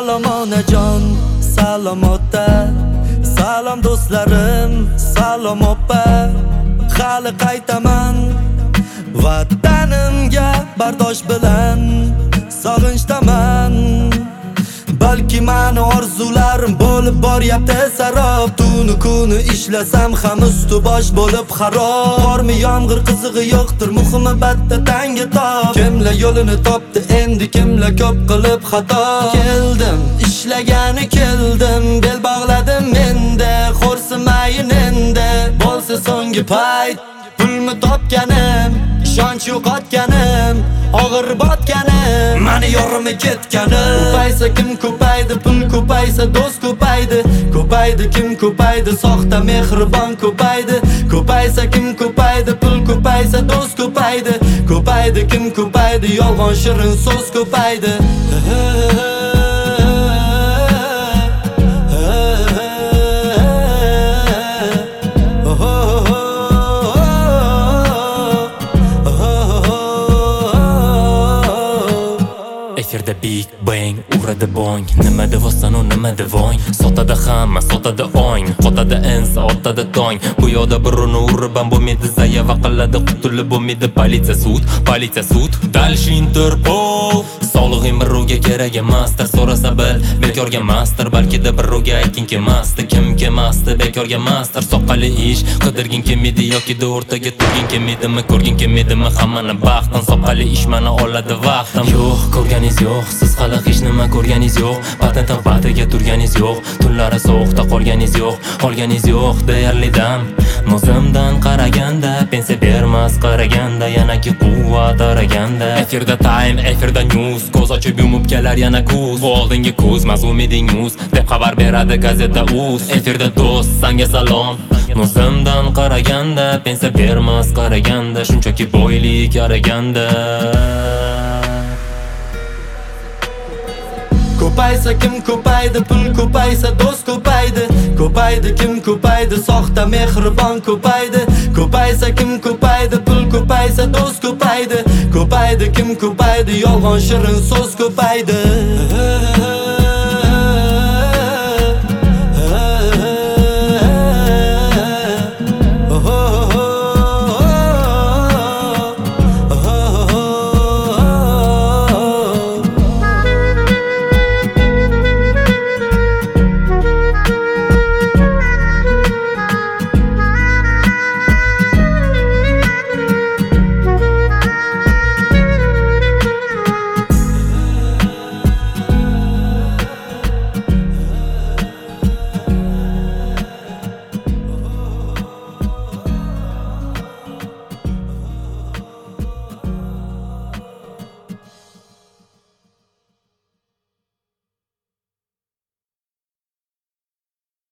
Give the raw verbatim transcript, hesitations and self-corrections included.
Salom onajon, salom ota, salom do'stlarim, salom opa. Hali qaytaman vatanimga bardosh bilan, sog'inchdaman. Balki mani orzularim bo'lib boryapti sarob. Tuni kuni ishlasam ham usti bosh bo'lib xarob. Qormi yomg'ir qizig'i yo'qdir, muhimi batta tanga top. Kimlar yo'lini topdi, endi kimlar ko'p qilib xato. Keldim, ishlagani keldim, bel bog'ladim menda. Xo'rsimayin endi, bo'lsa so'nggi payt. Pulni topganim, ishonch yo'qotganim, og'ir botganim, mani yorimi ketganim. Ko'paysa kim ko'paydi, pul ko'paysa do'st ko'paydi. Ko'paydi kim ko'paydi, soxta mehribon ko'paydi. Ko'paysa kim ko'paydi, pul ko'paysa do'st ko'paydi. Ko'paydi kim ko'paydi, yolg'on shirin so'z ko'paydi. Efirda Big Bang uradi bong. Nimada vostanu, nimada voy. Sotada hamma, sotada ong. Qotada ensa, otada tong. Bu yoqda birini uribam bo'lmaydi, zayava qiladi, qutulib bo'lmaydi. Politsiya sud, politsiya sud. Dalshi Interpol. Sog'lig'im birovga kerak emasdir, so'rasa bil, bekorga emasdir. Balkida birovga aytgin kelmasdi, kim kelmasdi, bekorga emasdir. Soqqali ish qidirgin kelmaydi yoki o'rtaga turgin kelmaydimi, ko'rgin kelmaydimi hammani baxtdan. Soqqali ish mana oladi vaqtim. Yo'q, ko'rganingiz yo'q, siz hali hech nima ko'rganingiz yo'q. Patent batiga turganingiz yo'q, tunlari sovuqda qolganingiz yo'q, qolganingiz yo'q deyarli dam. Nozimdan qaraganda, pensiya bermas qaraganda, yanaki quvvat araganda. Efirda time, efirda news, ko'z ochib yumib kelar yana kuz. Oldingi kuz, mazlum eding news, deb xabar beradi gazeta uz. Efirda do'st, sanga salom. Nozimdan qaraganda, pensiya bermas qaraganda, shunchaki boylik araganda. Ko'paysa kim ko'paydi, pul ko'paysa do'st ko'paydi. Ko'paydi kim ko'paydi, soxta mehribon ko'paydi. Ko'paysa kim ko'paydi, pul ko'paysa do'st ko'paydi. Ko'paydi kim ko'paydi, yolg'on shirin so'z ko'paydi.